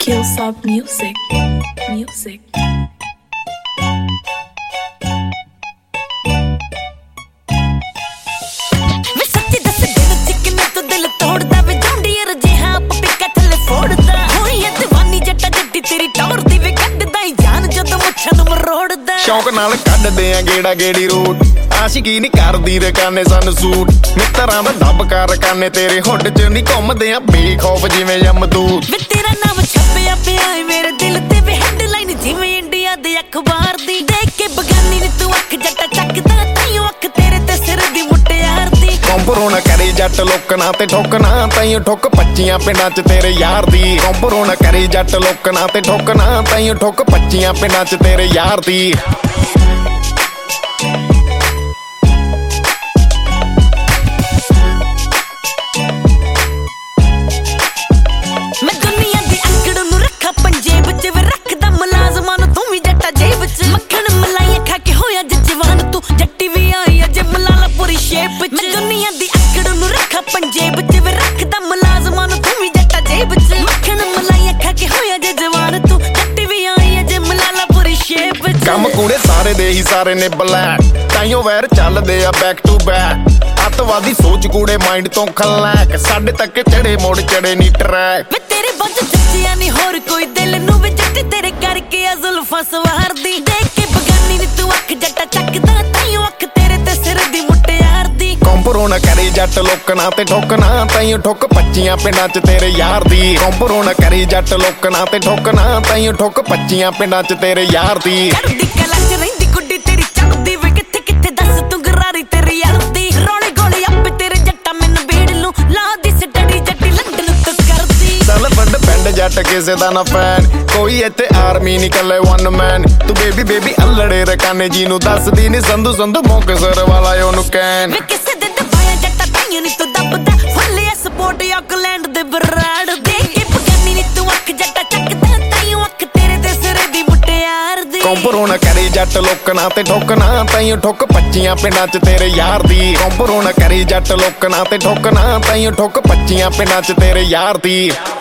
Hillsop Music. शौक नाल कड्डदे आ गेड़ा गेड़ी रोड आशिकी नहीं करदी रकाने सन सूट मित्तरां दा दब कर काने तेरे हुड च नहीं घुमदे आ बेखौफ जिवें यमदूत वे तेरा नाम छप्पिया पिया है मेरे दिल ते वे हेडलाइन जिवें इंडिया दे अखबार दी देख के बगानी नी तू अख जट्टा चकदा ताईओ अख तेरे ते सिर दी मुटियार दी कंपरो ना करे जट लोकना ते ठोकना ताईओ ठोक 25 पिंडां च तेरे यार दी कंपरो ना करे जट लोकना ते ठोकना ताईओ ठोक 25 पिंडां च तेरे यार दी ਕੰਮ ਕੂੜੇ ਸਾਰੇ ਦੇ ਹੀ ਸਾਰੇ ਨੇ ਬਲੈਕ ਤਾਈਓ ਵੈਰ ਚੱਲਦੇ ਆ ਬੈਕ ਟੂ ਬੈਕ ਅੱਤਵਾਦੀ ਸੋਚ ਕੂੜੇ ਮਾਈਂਡ ਤੋਂ ਖਲੈਕ ਸਾਡੇ ਤੱਕ ਚੜੇ ਮੋੜ ਚੜੇ ਨੀ ਟਰੈਕ ਵੇ ਤੇਰੇ ਬੰਦ ਜੱਜਿਆ ਨਹੀਂ ਹੋਰ ਕੋਈ ਦਿਲ ਨੂੰ ਵੇ ਜੱਟ ਤੇਰੇ ਕਰਕੇ ਆ ਜ਼ੁਲਫਾਂ ਸਵਾਰਦੀ ਦੇਖ ਕੇ ਬਗਾਨੀ ਨੀ ਤੂੰ ਅੱਖ ਜੱਟਾ ਚੱਕਦਾ ਤਾਈਓ ਅੱਖ ਤੇਰੇ ਤੇ ਸਿਰ ਦੀ ਮੁਟਿਆਰ ਦੀ ਕੰਪਰੋ ਨਾ ਕਰੇ ਜੱਟ ਲੋਕਣਾ ਤੇ ਠੋਕਣਾ ਤਾਈਓ ਠੋਕ 25 ਪਿੰਡਾਂ 'ਚ ਤੇਰੇ ਯਾਰ ਦੀ ਕੰਪਰੋ ਨਾ ਕਰੇ ਜੱਟ ਲੋਕਣਾ ਤੇ ਠੋਕਣਾ ਤਾਈਓ ਠੋਕ 25 ਪਿੰਡਾਂ 'ਚ ਤੇਰੇ ਯਾਰ ਦੀ ਚੜਦੀ ਕਲਾ 'ਚ ਰਹਿੰਦੀ ਗੁੱਡੀ ਤੇਰੀ ਚੜਦੀ ਵੇ ਕਿੱਥੇ ਕਿੱਥੇ ਦੱਸ ਤੂੰ ਗਰਾਰੀ ਤੇਰੀ ਯਾਰ ਦੀ ਰੋਲੇ ਗੋਲੇ ਆਪੇ ਤੇਰੇ ਜੱਟਾ ਮੈਨੂੰ ਬੇੜ ਲੂੰ ਲਾ ਦੀ ਸਟੱਡੀ ਜੱਟੀ ਲੰਡਨ ਤੋਂ ਕਰਦੀ ਚੱਲ ਵੱਡ ਪਿੰਡ ਜੱਟ ਕਿਸੇ ਦਾ ਨਾ ਫੈਨ ਕੋਈ ਇੱਥੇ ਆਰਮੀ ਨਹੀਂ ਕੱਲੇ ਵਨ ਮੈਨ ਤੂੰ ਬੇਬੀ ਅਲੜੇ ਰਕਾਨੇ ਜੀ ਨੂੰ ਦੱਸਦੀ ਨੀ ਸੰਧੂ ਮੋਕਸਰ ਵਾਲਾ ਉਹਨੂੰ ਕਹਿਣ ਵੇ ਕਿਸੇ ਦੇ ਦਬਾਇਆ ਜੱਟਾ ਤਾਈਓ ਨੀ ਤੂੰ ਦੱਬਦਾ ਫੁੱਲਿਆ ਸਪੋਰਟ ਆਕਲੈਂਡ ਦੇ ਬਰਾੜ ਦੇਖ ਕੇ ਬਗਾਨੀ ਨੀ ਤੂੰ ਅੱਖ ਜੱਟਾ ਚੱਕਦਾ ਤਾਈਓ ਅੱਖ ਤੇਰੇ ਤੇ ਸਿਰੇ ਦੀ ਮੁਟਿਆਰ ਦੀ ਕੰਪਰੋ ਨਾ ਕਰੇ ਜੱਟ ਲੋਕਣਾ ਤੇ ਠੋਕਣਾ ਤਾਈਓ ਠੋਕ 25 ਪਿੰਡਾਂ 'ਚ ਤੇਰੇ ਯਾਰ ਦੀ ਕੰਪਰੋ ਨਾ ਕਰੇ ਜੱਟ ਲੋਕਣਾ ਤੇ ਠੋਕਣਾ ਤਾਈਓ ਠੋਕ 25 ਪਿੰਡਾਂ 'ਚ ਤੇਰੇ ਯਾਰ ਦੀ